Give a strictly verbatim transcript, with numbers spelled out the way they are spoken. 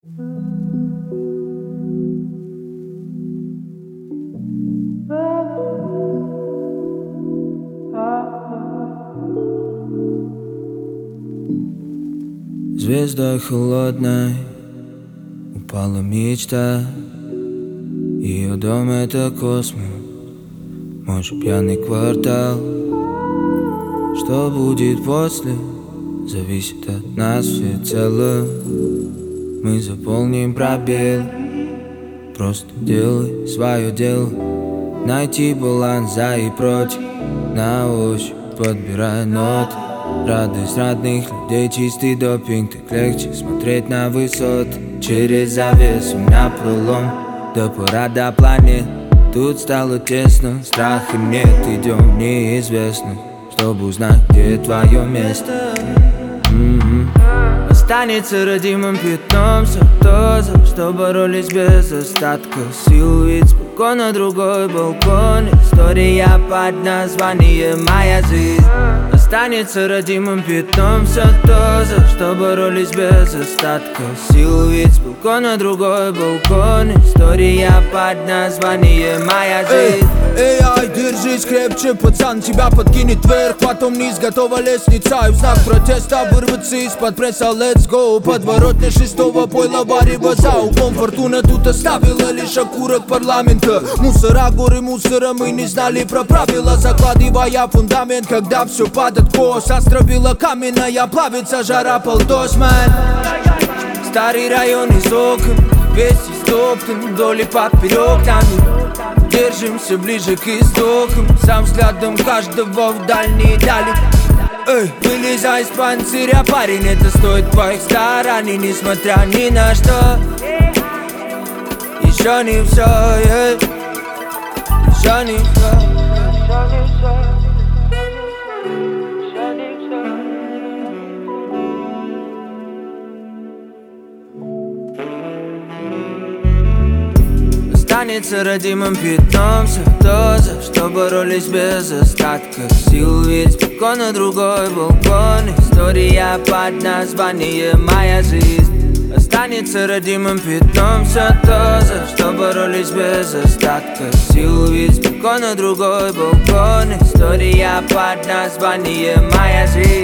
Звездой холодной упала мечта. Ее дом — это космос, мой же пьяный квартал. Что будет после, зависит от нас всецело. Мы заполним пробел, просто делай свое дело. Найти баланс за и против, на ощупь подбирая ноты. Радость родных людей, чистый допинг, так легче смотреть на высоты. Через завесу на пролом, до парада планет. Тут стало тесно, страха нет, идем в неизвестность, чтобы узнать, где твое место. mm-hmm. Останется родимым пятном все то, за что боролись без остатка сил. Ведь спокон на другой балкон, история под названием «Моя жизнь». Останется родимым пятном все то, за что боролись без остатка сил. Ведь с балкона другой балкон, история под названием «Моя жизнь». Эй, ай, держись крепче, пацан, тебя подкинет вверх, потом вниз, готова лестница. И в знак протеста вырваться из-под пресса, let's go. Подворотня шестого пойла барева за углом. Фортуна тут оставила лишь окурок парламента. Мусора, горы мусора, мы не знали про правила, закладывая фундамент, когда все падает кос. Островила каменная, плавится жара полтос, мэн. Старый район из окон, весь истоптан вдоль и поперек нами. Держимся ближе к истокам, сам взглядом каждого в дальние дали. Эй, вылезай из панциря, парень, это стоит твоих стараний, несмотря ни на что. Еще не все, yeah. Еще не все. Останется родимым пятном все то, за что боролись без остатка сил. Ведь спокон на другой балкон, история под названием «Моя жизнь». Останется родимым пятном все то, за что боролись без остатка сил. Ведь спокон на другой балкон, история под названием «Моя жизнь».